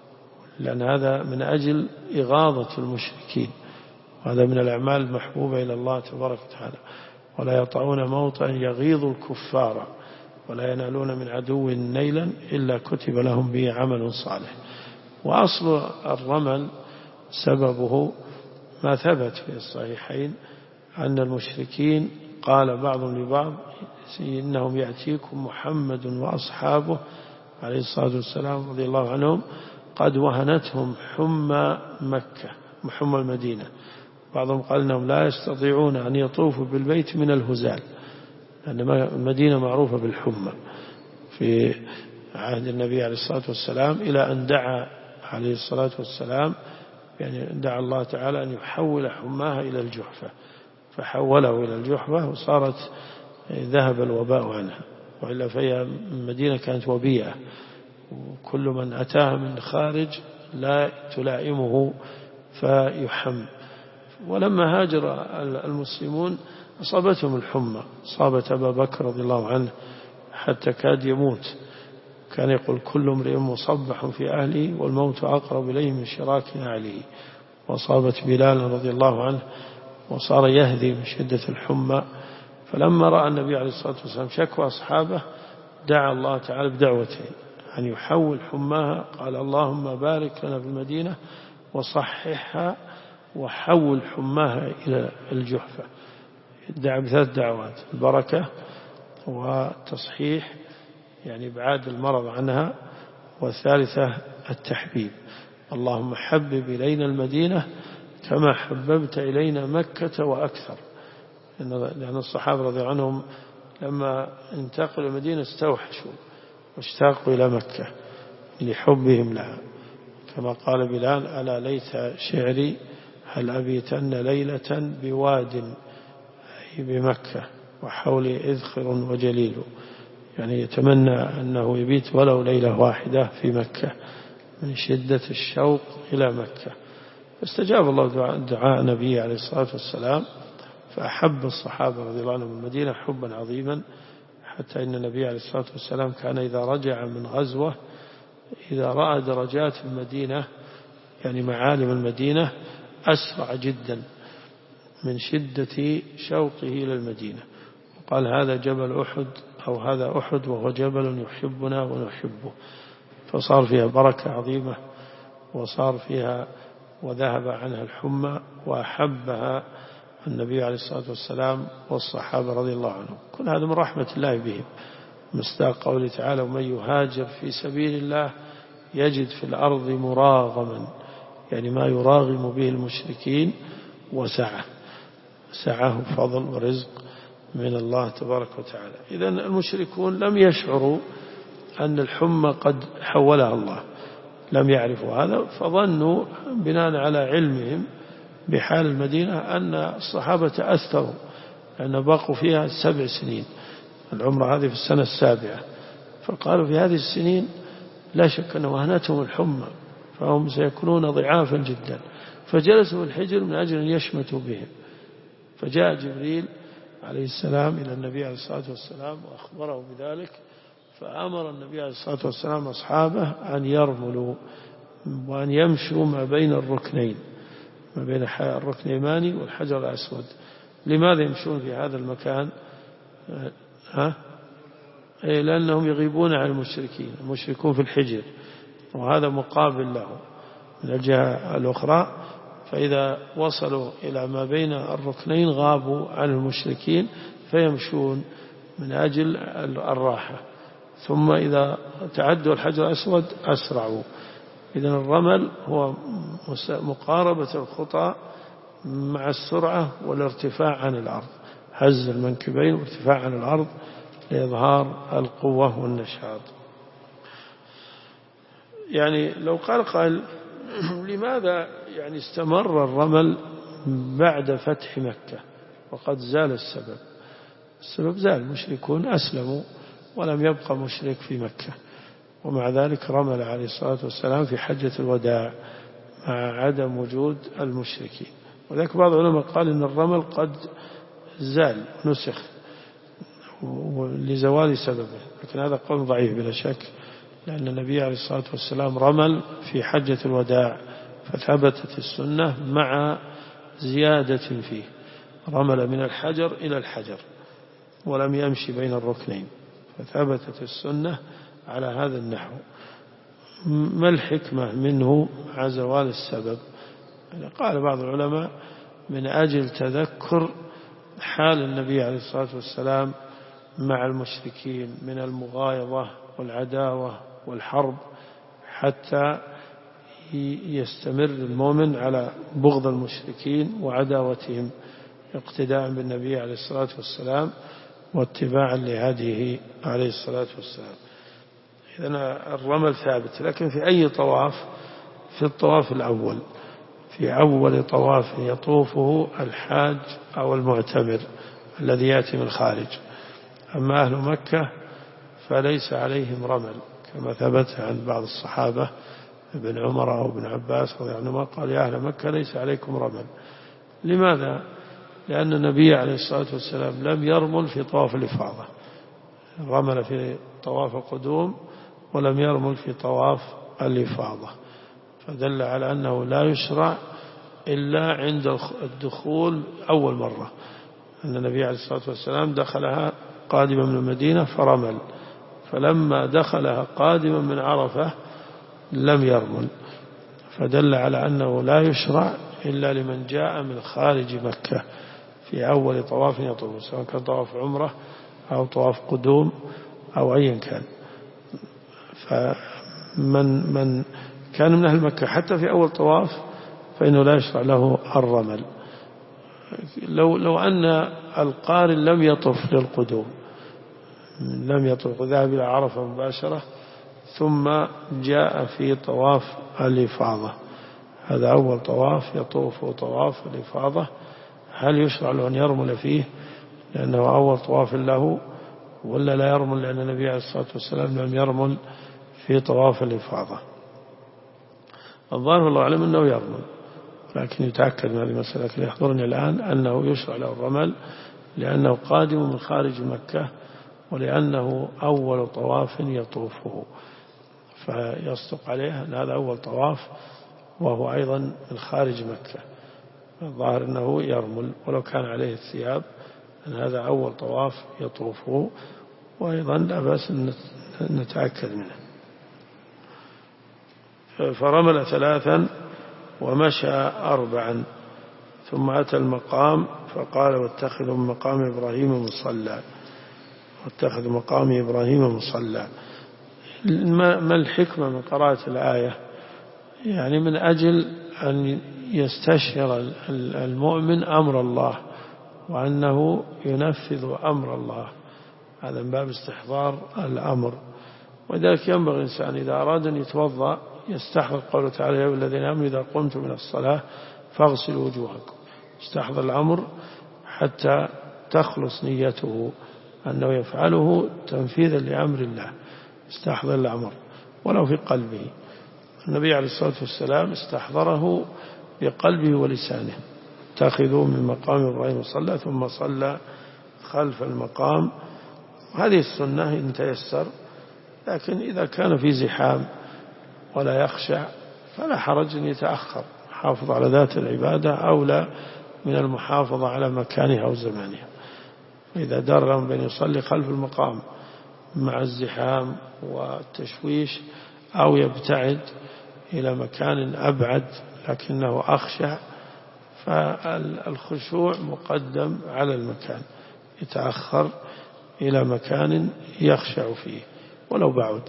لأن هذا من أجل إغاظة المشركين، وهذا من الأعمال المحبوبة إلى الله تبارك وتعالى. ولا يطعون موطئا يغيظ الكفار ولا ينالون من عدو نيلا إلا كتب لهم به عمل صالح. وأصل الرمل سببه ما ثبت في الصحيحين أن المشركين قال بعضهم لبعض إنهم يأتيكم محمد وأصحابه عليه الصلاة والسلام رضي الله عنهم قد وهنتهم حمى مكة حمى المدينة. بعضهم قال إنهم لا يستطيعون أن يطوفوا بالبيت من الهزال، لأن المدينة معروفة بالحمى في عهد النبي عليه الصلاة والسلام، إلى أن دعا عليه الصلاة والسلام، يعني دعا الله تعالى أن يحول حماها إلى الجحفة، فحوله إلى الجحفة وصارت ذهب الوباء عنها، وإلا فهي المدينة كانت وبيئة، وكل من أتاها من خارج لا تلائمه فيحم. ولما هاجر المسلمون أصابتهم الحمى، أصابت أبا بكر رضي الله عنه حتى كاد يموت، كان يقول كل امرئ مصبح في أهله والموت أقرب إليه من شراك أهله. وأصابت بلال رضي الله عنه وصار يهدي من شدة الحمى، فلما رأى النبي عليه الصلاة والسلام شكوى أصحابه دعا الله تعالى بدعوتين أن يحول حماها، قال اللهم بارك لنا في المدينة وصححها وحول حماها إلى الجحفة. دعا بثلاث دعوات: البركة وتصحيح يعني إبعاد المرض عنها، والثالثة التحبيب، اللهم حبب إلينا المدينة كما حببت إلينا مكة وأكثر. لأن الصحابة رضي الله عنهم لما انتقلوا المدينة استوحشوا واشتاقوا إلى مكة لحبهم لها، كما قال بلال ألا ليت شعري هل أبيتن ليلة بواد أي بمكة وحولي إذخر وجليل، يعني يتمنى أنه يبيت ولو ليلة واحدة في مكة من شدة الشوق إلى مكة. فاستجاب الله دعاء نبيه عليه الصلاة والسلام، فأحب الصحابة رضي الله عنهم المدينة حبا عظيما، حتى إن النبي عليه الصلاة والسلام كان إذا رجع من غزوة إذا رأى درجات المدينة يعني معالم المدينة أسرع جدا من شدة شوقه إلى المدينة، وقال هذا جبل أحد أو هذا أحد وهو جبل يحبنا ونحبه. فصار فيها بركة عظيمة، وصار فيها وذهب عنها الحمى، وأحبها النبي عليه الصلاة والسلام والصحابة رضي الله عنهم. كل هذا من رحمة الله بهم، مصداق قوله تعالى ومن يهاجر في سبيل الله يجد في الأرض مراغما، يعني ما يراغم به المشركين وسعة، سعة وفضل ورزق من الله تبارك وتعالى. إذن المشركون لم يشعروا أن الحمى قد حولها الله، لم يعرفوا هذا، فظنوا بناء على علمهم بحال المدينة أن الصحابة أثروا، لأن بقوا فيها سبع سنين، العمرة هذه في السنة السابعة، فقالوا في هذه السنين لا شك أن وهنتهم الحمى فهم سيكونون ضعافا جدا، فجلسوا في الحجر من أجل أن يشمتوا بهم. فجاء جبريل عليه السلام إلى النبي عليه الصلاة والسلام وأخبره بذلك، فأمر النبي عليه الصلاة والسلام أصحابه أن يرملوا وأن يمشوا ما بين الركنين، ما بين الركن اليماني والحجر الأسود. لماذا يمشون في هذا المكان؟ ها؟ أي لأنهم يغيبون عن المشركين، المشركون في الحجر، وهذا مقابل له من الجهة الأخرى، فإذا وصلوا إلى ما بين الركنين غابوا عن المشركين فيمشون من أجل الراحة، ثم إذا تعدوا الحجر الأسود أسرعوا. إذن الرمل هو مقاربة الخطى مع السرعة والارتفاع عن الأرض، هز المنكبين وارتفاع عن الأرض لإظهار القوة والنشاط. يعني لو قال قائل لماذا يعني استمر الرمل بعد فتح مكة وقد زال السبب؟ السبب زال، المشركون أسلموا ولم يبقى مشرك في مكة، ومع ذلك رمل عليه الصلاة والسلام في حجة الوداع مع عدم وجود المشركين. وذلك بعض العلماء قال إن الرمل قد زال نسخ لزوال سببه، لكن هذا قول ضعيف بلا شك، لأن النبي عليه الصلاة والسلام رمل في حجة الوداع فثبتت السنة مع زيادة فيه، رمل من الحجر إلى الحجر ولم يمشي بين الركنين، فثبتت السنة على هذا النحو. ما الحكمة منه مع زوال السبب؟ يعني قال بعض العلماء من أجل تذكر حال النبي عليه الصلاة والسلام مع المشركين من المغايظة والعداوة والحرب، حتى يستمر المؤمن على بغض المشركين وعداوتهم اقتداء بالنبي عليه الصلاة والسلام واتباعا لهديه عليه الصلاة والسلام. إذن الرمل ثابت، لكن في أي طواف؟ في الطواف الأول، في أول طواف يطوفه الحاج أو المعتمر الذي يأتي من الخارج. أما أهل مكة فليس عليهم رمل، كما ثبت عن بعض الصحابة ابن عمر أو ابن عباس رضي الله عنهما قال يا أهل مكة ليس عليكم رمل. لماذا؟ لأن النبي عليه الصلاة والسلام لم يرمل في طواف الإفاضة، رمل في طواف القدوم ولم يرمل في طواف الإفاضة، فدل على أنه لا يشرع إلا عند الدخول أول مرة، أن النبي عليه الصلاة والسلام دخلها قادما من المدينة فرمل، فلما دخلها قادما من عرفة لم يرمل، فدل على أنه لا يشرع إلا لمن جاء من خارج مكة في أول طواف يطوف، سواء كان طواف عمرة أو طواف قدوم أو أيا كان. فمن من كان من أهل مكة حتى في أول طواف فإنه لا يشرع له الرمل. لو لو أن القارن لم يطف للقدوم، لم يطف وذهب إلى عرفة مباشرة ثم جاء في طواف الإفاضة، هذا أول طواف يطوف طواف الإفاضة، هل يشرع له أن يرمل فيه لأنه أول طواف له، ولا لا يرمل لأن النبي عليه الصلاة والسلام لم يرمل في طواف الإفاضة؟ الظاهر والله أعلم أنه يرمل، لكن يتأكد من هذه المسألة. لكن يحضرني الآن أنه يشرع له الرمل لأنه قادم من خارج مكة ولأنه أول طواف يطوفه، فيصدق عليه أن هذا أول طواف وهو أيضا من خارج مكة، الظاهر أنه يرمل ولو كان عليه الثياب، أن هذا أول طواف يطوفه، وأيضا لا بأس أن نتأكد منه. فرمل ثلاثا ومشى أربعا، ثم أتى المقام فقال واتخذوا من مقام إبراهيم مصلى، واتخذوا مقام إبراهيم مصلى. ما الحكمة من قراءة الآية؟ يعني من أجل أن يستشعر المؤمن أمر الله وأنه ينفذ أمر الله، هذا من باب استحضار الأمر. ولذلك ينبغي الإنسان إذا أراد أن يتوضأ يستحضر قوله تعالى: يا أيها الذين آمنوا إذا قمتم من الصلاة فاغسلوا وجوهكم. يستحضر الأمر حتى تخلص نيته أنه يفعله تنفيذا لأمر الله، استحضر الأمر ولو في قلبه. النبي عليه الصلاة والسلام استحضره بقلبه ولسانه: اتخذوا من مقام إبراهيم صلى ثم صلى خلف المقام. هذه السنة إن تيسر، لكن إذا كان في زحام ولا يخشع فلا حرج أن يتأخر. حافظ على ذات العبادة أولى من المحافظة على مكانها أو زمانها. إذا در بأن يصلي خلف المقام مع الزحام والتشويش أو يبتعد إلى مكان أبعد لكنه أخشع، فالخشوع مقدم على المكان، يتأخر إلى مكان يخشع فيه ولو بعد.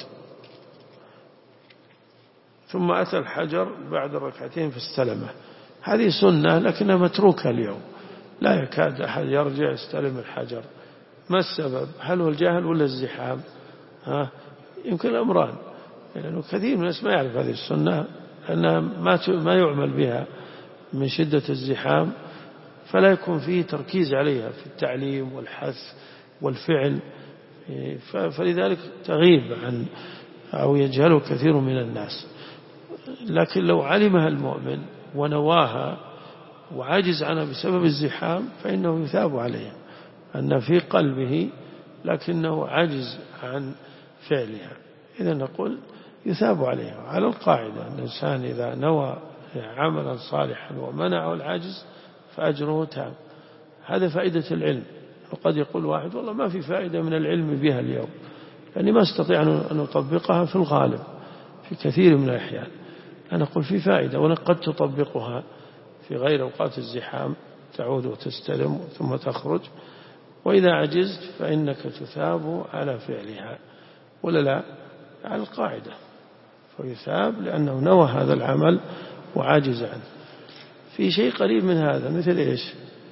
ثم أتى الحجر بعد الركعتين فاستلمه. هذه سنة لكنها متروكة اليوم، لا يكاد أحد يرجع يستلم الحجر. ما السبب؟ هل هو الجهل ولا الزحام؟ ها؟ يمكن الأمران، لأنه كثير من الناس ما يعرف هذه السنة لأنها ما يعمل بها من شدة الزحام، فلا يكون فيه تركيز عليها في التعليم والحث والفعل، فلذلك تغيب عن أو يجهله كثير من الناس. لكن لو علمها المؤمن ونواها وعاجز عنها بسبب الزحام فإنه يثاب عليها، أن في قلبه لكنه عجز عن فعلها، إذا نقول يثاب عليها. على القاعدة أن الإنسان إذا نوى عملا صالحا ومنعه العجز فأجره تام. هذا فائدة العلم. وقد يقول واحد: والله ما في فائدة من العلم بها اليوم، لأني ما استطيع أن أطبقها في الغالب في كثير من الأحيان. أنا أقول في فائدة، وقد تطبقها في غير أوقات الزحام، تعود وتستلم ثم تخرج، وإذا عجزت فإنك تثاب على فعلها ولا لا؟ على القاعدة، فيثاب لأنه نوى هذا العمل وعاجز عنه. في شيء قريب من هذا، مثل إيش؟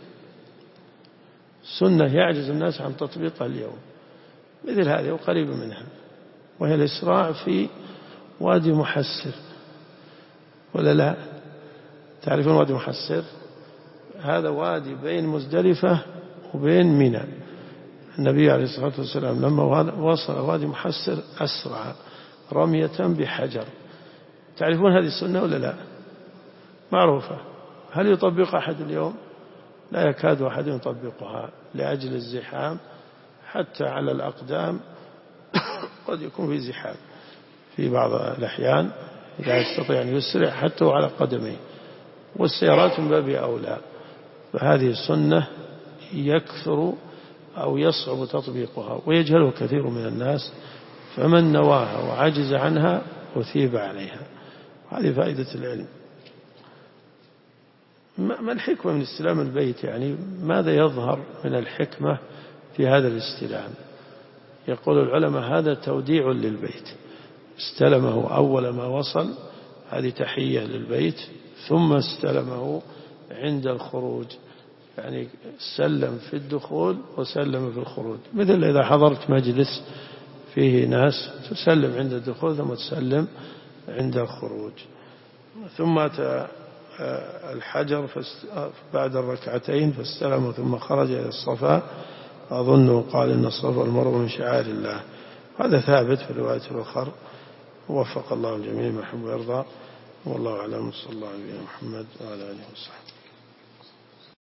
سنة يعجز الناس عن تطبيقها اليوم، مثل هذه وقريب منها، وهي الإسراع في وادي محسر ولا لا؟ تعرفون وادي محسر؟ هذا وادي بين مزدلفة وبين منى. النبي عليه الصلاة والسلام لما وصل وادي محسر أسرع رمية بحجر. تعرفون هذه السنة ولا لا؟ معروفة. هل يطبق أحد اليوم؟ لا يكاد أحد يطبقها لأجل الزحام، حتى على الأقدام قد يكون في زحام في بعض الأحيان، لا يستطيع أن يسرع حتى على قدميه، والسيارات من باب أولى. فهذه السنة يكثر أو يصعب تطبيقها ويجهله كثير من الناس، فمن نواها وعجز عنها أثيب عليها. هذه فائدة العلم. ما الحكمة من استلام البيت؟ يعني ماذا يظهر من الحكمة في هذا الاستلام؟ يقول العلماء هذا توديع للبيت، استلمه أول ما وصل، هذه تحية للبيت، ثم استلمه عند الخروج، يعني سلم في الدخول وسلم في الخروج. مثل إذا حضرت مجلس فيه ناس تسلم عند الدخول ثم تسلم عند الخروج. ثم أتى الحجر بعد الركعتين فاستلم ثم خرج إلى الصفا، أظنه قال إن الصفا والمروة من شعائر الله. هذا ثابت في الرواية الأخرى. وفق الله الجميع ما يحب ويرضى، والله أعلم. صلى الله عليه وسلم محمد وعلى آله وصحبه.